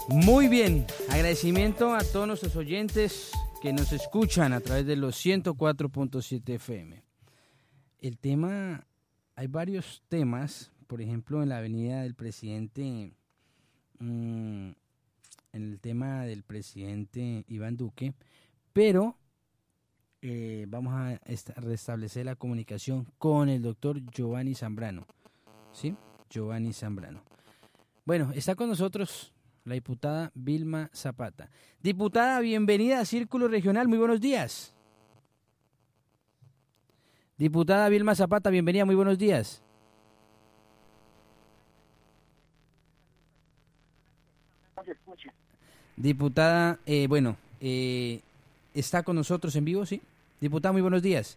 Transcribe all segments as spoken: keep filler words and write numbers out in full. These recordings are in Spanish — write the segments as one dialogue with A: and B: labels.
A: Muy bien, agradecimiento a todos nuestros oyentes que nos escuchan a través de los ciento cuatro punto siete F M. El tema, hay varios temas, por ejemplo en la avenida del presidente, mmm, en el tema del presidente Iván Duque, pero eh, vamos a esta, restablecer la comunicación con el doctor Giovanni Zambrano, ¿sí? Giovanni Zambrano. Bueno, está con nosotros la diputada Vilma Zapata. Diputada, bienvenida a Círculo Regional, muy buenos días. Diputada Vilma Zapata, bienvenida, muy buenos días.
B: Se escucha.
A: Diputada, eh, bueno, eh, está con nosotros en vivo, ¿sí? Diputada, muy buenos días.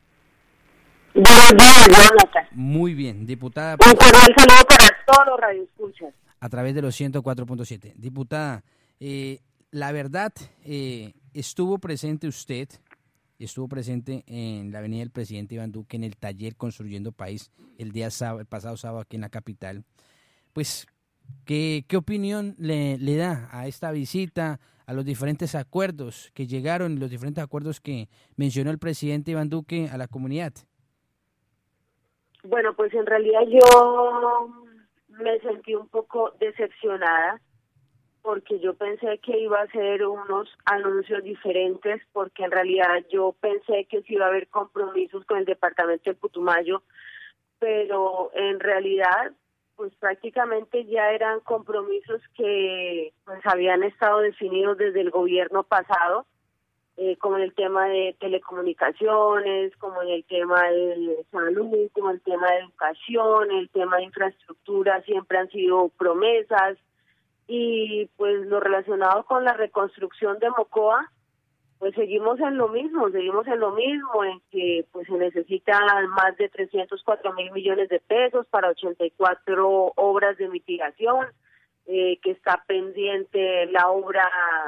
B: Buenos días, Jonathan.
A: Muy bien, diputada.
B: Un cordial saludo para todos los radioescuchas.
A: A través de los ciento cuatro punto siete. Diputada, eh, la verdad, eh, estuvo presente usted, estuvo presente en la avenida del presidente Iván Duque, en el taller Construyendo País, el día sábado, el pasado sábado aquí en la capital. Pues, ¿qué, qué opinión le, le da a esta visita, a los diferentes acuerdos que llegaron, los diferentes acuerdos que mencionó el presidente Iván Duque a la comunidad?
B: Bueno, pues en realidad yo me sentí un poco decepcionada porque yo pensé que iba a ser unos anuncios diferentes, porque en realidad yo pensé que sí iba a haber compromisos con el departamento de Putumayo, pero en realidad pues prácticamente ya eran compromisos que pues habían estado definidos desde el gobierno pasado, eh, como en el tema de telecomunicaciones, como en el tema de salud, como en el tema de educación, el tema de infraestructura, siempre han sido promesas. Y pues lo relacionado con la reconstrucción de Mocoa, pues seguimos en lo mismo, seguimos en lo mismo, en que pues se necesitan más de trescientos cuatro mil millones de pesos para ochenta y cuatro obras de mitigación, eh, que está pendiente la obra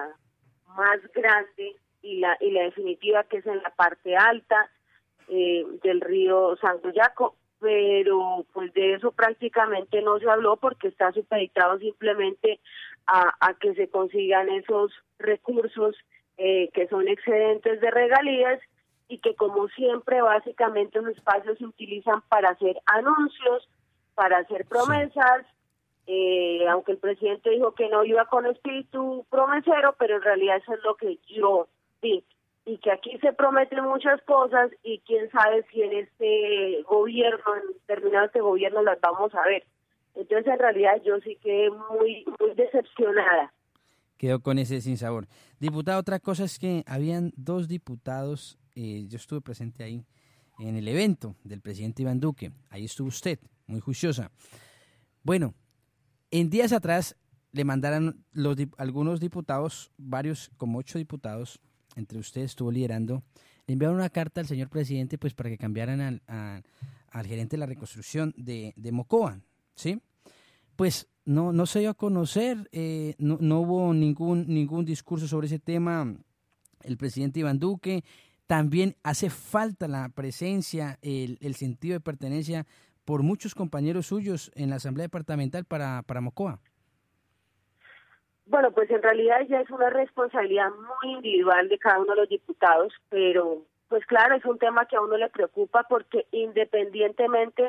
B: más grande y la y la definitiva, que es en la parte alta eh, del río Santoyaco, pero pues de eso prácticamente no se habló porque está supeditado simplemente a, a que se consigan esos recursos eh, que son excedentes de regalías y que, como siempre, básicamente los espacios se utilizan para hacer anuncios, para hacer promesas, eh, aunque el presidente dijo que no iba con espíritu promesero, pero en realidad eso es lo que yo vi. Y que aquí se prometen muchas cosas y quién sabe si en este gobierno, en terminado este gobierno, las vamos a ver. Entonces, en realidad, yo sí quedé muy, muy decepcionada.
A: Quedó con ese sinsabor. Diputada, otra cosa es que habían dos diputados, eh, yo estuve presente ahí en el evento del presidente Iván Duque, ahí estuvo usted, muy juiciosa. Bueno, en días atrás le mandaron los, algunos diputados, varios, como ocho diputados, entre ustedes estuvo liderando, le enviaron una carta al señor presidente pues para que cambiaran al, a, al gerente de la reconstrucción de, de Mocoa, ¿sí? Pues no no se dio a conocer, eh, no, no hubo ningún ningún discurso sobre ese tema el presidente Iván Duque. También hace falta la presencia, el, el sentido de pertenencia por muchos compañeros suyos en la Asamblea Departamental para, para Mocoa.
B: Bueno, pues en realidad ya es una responsabilidad muy individual de cada uno de los diputados, pero pues claro, es un tema que a uno le preocupa porque independientemente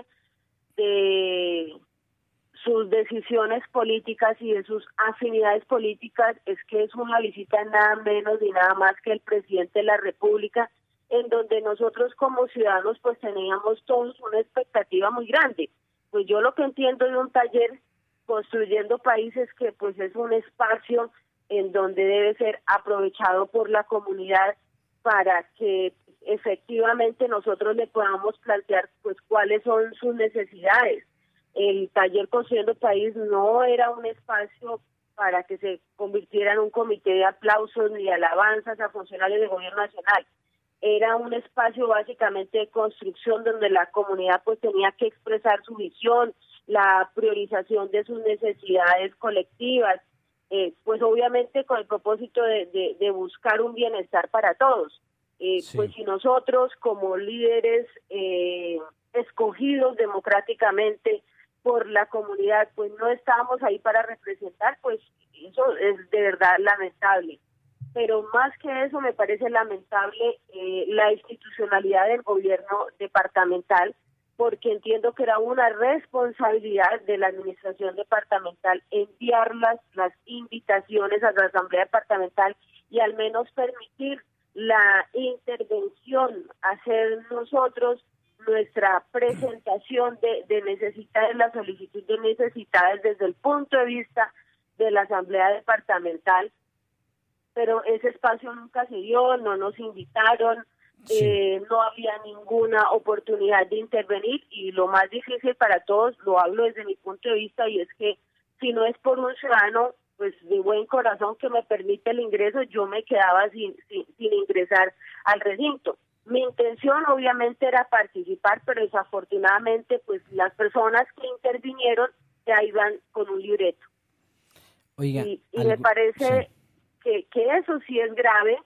B: de sus decisiones políticas y de sus afinidades políticas, es que es una visita nada menos ni nada más que el presidente de la República, en donde nosotros como ciudadanos pues teníamos todos una expectativa muy grande. Pues yo lo que entiendo de un taller Construyendo Países, que pues es un espacio en donde debe ser aprovechado por la comunidad para que efectivamente nosotros le podamos plantear pues cuáles son sus necesidades. El taller Construyendo País no era un espacio para que se convirtiera en un comité de aplausos ni de alabanzas a funcionarios del gobierno nacional. Era un espacio básicamente de construcción donde la comunidad pues tenía que expresar su visión, la priorización de sus necesidades colectivas, eh, pues obviamente con el propósito de, de, de buscar un bienestar para todos. Eh, sí. Pues si nosotros como líderes eh, escogidos democráticamente por la comunidad, pues no estábamos ahí para representar, pues eso es de verdad lamentable. Pero más que eso me parece lamentable eh, la institucionalidad del gobierno departamental, porque entiendo que era una responsabilidad de la administración departamental enviar las, las invitaciones a la asamblea departamental y al menos permitir la intervención, hacer nosotros nuestra presentación de, de necesidades, la solicitud de necesidades desde el punto de vista de la asamblea departamental, pero ese espacio nunca se dio, no nos invitaron, sí. eh, no había ninguna oportunidad de intervenir, y lo más difícil para todos, lo hablo desde mi punto de vista, y es que si no es por un ciudadano pues de buen corazón que me permite el ingreso, yo me quedaba sin, sin, sin ingresar al recinto. Mi intención obviamente era participar, pero desafortunadamente pues las personas que intervinieron ya iban con un libreto.
A: Oiga,
B: y y
A: algo,
B: me parece
A: sí.
B: que, que eso sí es grave,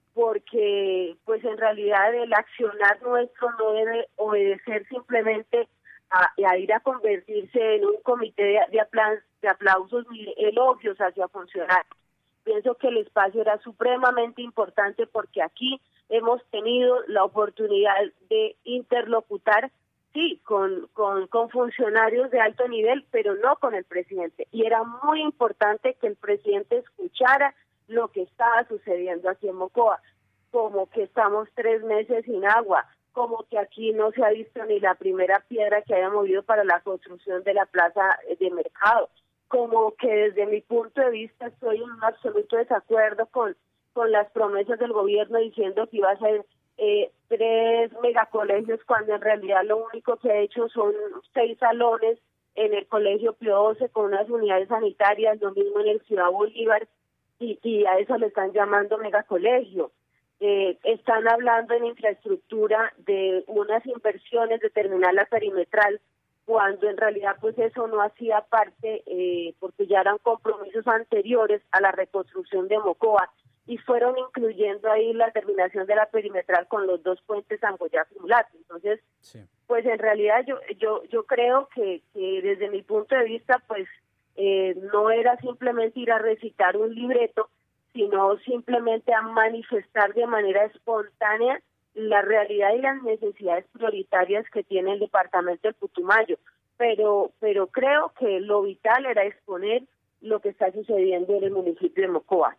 B: porque pues en realidad el accionar nuestro no debe obedecer simplemente a, a ir a convertirse en un comité de, de, apla de aplausos ni elogios hacia funcionarios. Pienso que el espacio era supremamente importante porque aquí hemos tenido la oportunidad de interlocutar, sí, con, con, con funcionarios de alto nivel, pero no con el presidente. Y era muy importante que el presidente escuchara lo que estaba sucediendo aquí en Mocoa, como que estamos tres meses sin agua, como que aquí no se ha visto ni la primera piedra que haya movido para la construcción de la plaza de mercado, como que desde mi punto de vista estoy en un absoluto desacuerdo con, con las promesas del gobierno diciendo que iba a ser eh, tres megacolegios, cuando en realidad lo único que ha hecho son seis salones en el Colegio Pío doce con unas unidades sanitarias, lo mismo en el Ciudad Bolívar, y, y a eso le están llamando megacolegio. Eh, están hablando en infraestructura de unas inversiones de terminal la perimetral, cuando en realidad pues eso no hacía parte, eh, porque ya eran compromisos anteriores a la reconstrucción de Mocoa, y fueron incluyendo ahí la terminación de la perimetral con los dos puentes Angoyá-Simulate. Entonces, sí. pues en realidad yo yo yo creo que, que desde mi punto de vista pues eh, no era simplemente ir a recitar un libreto, sino simplemente a manifestar de manera espontánea la realidad y las necesidades prioritarias que tiene el departamento del Putumayo. Pero, pero creo que lo vital era exponer lo que está sucediendo en el municipio de Mocoa.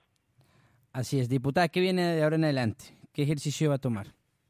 A: Así es. Diputada, ¿qué viene de ahora en adelante? ¿Qué ejercicio va a tomar?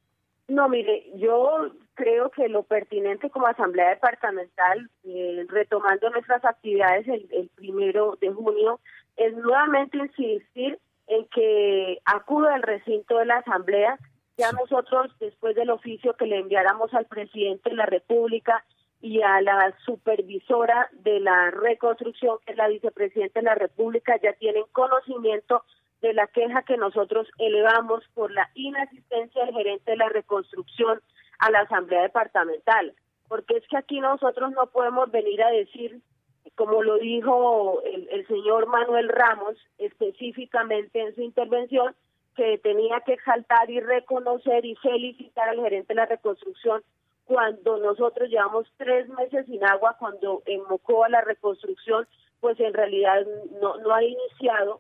B: No, mire, yo creo que lo pertinente como asamblea departamental, eh, retomando nuestras actividades el, el primero de junio, es nuevamente insistir en que acuda al recinto de la asamblea. Ya sí. Nosotros, después del oficio que le enviáramos al presidente de la República y a la supervisora de la reconstrucción, que es la vicepresidenta de la República, ya tienen conocimiento de la queja que nosotros elevamos por la inasistencia del gerente de la reconstrucción a la asamblea departamental, porque es que aquí nosotros no podemos venir a decir, como lo dijo el, el señor Manuel Ramos específicamente en su intervención, que tenía que exaltar y reconocer y felicitar al gerente de la reconstrucción, cuando nosotros llevamos tres meses sin agua, cuando en Mocoa la reconstrucción pues en realidad no, no ha iniciado,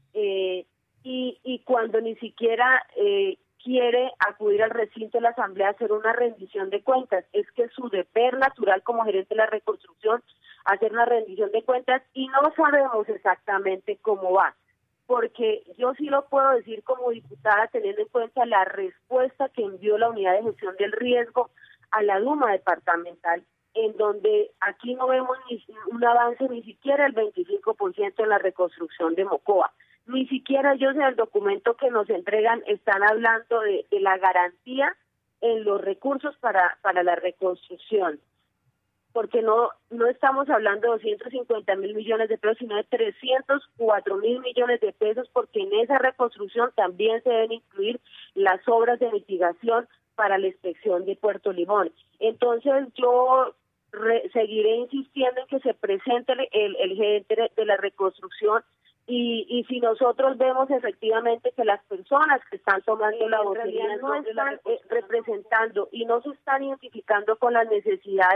B: eh, y, y cuando ni siquiera eh, quiere acudir al recinto de la asamblea a hacer una rendición de cuentas. Es que es su deber natural como gerente de la reconstrucción hacer una rendición de cuentas, y no sabemos exactamente cómo va, porque yo sí lo puedo decir como diputada, teniendo en cuenta la respuesta que envió la unidad de gestión del riesgo a la Duma departamental, en donde aquí no vemos ni un avance ni siquiera el veinticinco por ciento en la reconstrucción de Mocoa. Ni siquiera ellos en el documento que nos entregan están hablando de, de la garantía en los recursos para, para la reconstrucción, porque no no estamos hablando de doscientos cincuenta mil millones de pesos, sino de trescientos cuatro mil millones de pesos, porque en esa reconstrucción también se deben incluir las obras de mitigación para la inspección de Puerto Limón. Entonces yo re, seguiré insistiendo en que se presente el, el gerente de, de la reconstrucción, y, y si nosotros vemos efectivamente que las personas que están tomando la vocería no están eh, representando y no se están identificando con las necesidades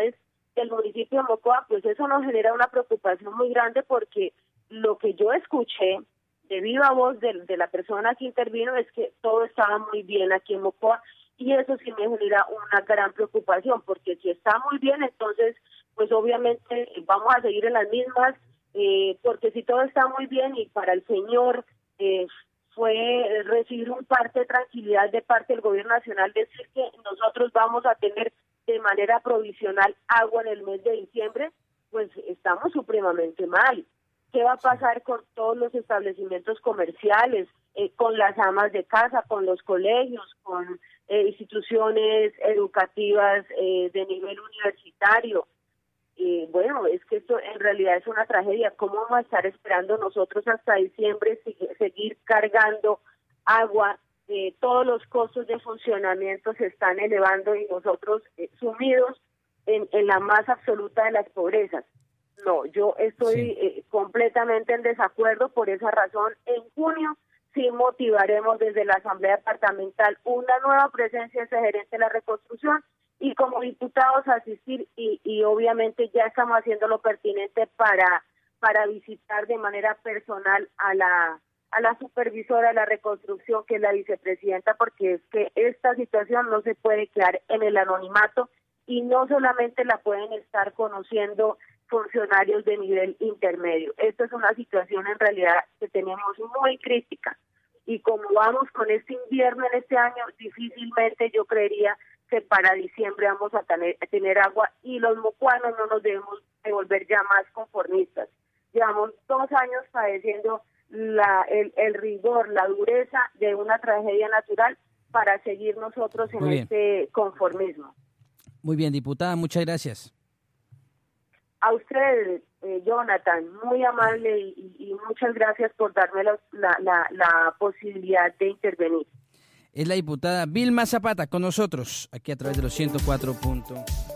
B: del municipio de Mocoa, pues eso nos genera una preocupación muy grande, porque lo que yo escuché de viva voz de, de la persona que intervino es que todo estaba muy bien aquí en Mocoa, y eso sí me genera una gran preocupación, porque si está muy bien, entonces pues obviamente vamos a seguir en las mismas, eh, porque si todo está muy bien y para el señor eh, fue recibir un parte de tranquilidad de parte del gobierno nacional, decir que nosotros vamos a tener de manera provisional agua en el mes de diciembre, pues estamos supremamente mal. ¿Qué va a pasar con todos los establecimientos comerciales, eh, con las amas de casa, con los colegios, con eh, instituciones educativas eh, de nivel universitario? Eh, bueno, es que esto en realidad es una tragedia. ¿Cómo vamos a estar esperando nosotros hasta diciembre sig- seguir cargando agua? Eh, todos los costos de funcionamiento se están elevando y nosotros eh, sumidos en, en la más absoluta de las pobrezas. No, yo estoy sí. eh, completamente en desacuerdo. Por esa razón, en junio sí motivaremos desde la Asamblea Departamental una nueva presencia de ese gerente de la reconstrucción, y como diputados asistir, y, y obviamente ya estamos haciendo lo pertinente para para visitar de manera personal a la a la supervisora de la reconstrucción, que es la vicepresidenta, porque es que esta situación no se puede quedar en el anonimato, y no solamente la pueden estar conociendo funcionarios de nivel intermedio. Esta es una situación en realidad que tenemos muy crítica, y como vamos con este invierno en este año, difícilmente yo creería que para diciembre vamos a tener, a tener agua, y los mocuanos no nos debemos devolver ya más conformistas. Llevamos dos años padeciendo la, el, el rigor, la dureza de una tragedia natural para seguir nosotros en este conformismo.
A: Muy bien, diputada, muchas gracias.
B: A usted, eh, Jonathan, muy amable, y, y muchas gracias por darme la, la, la, la posibilidad de intervenir.
A: Es la diputada Vilma Zapata con nosotros, aquí a través de los ciento cuatro punto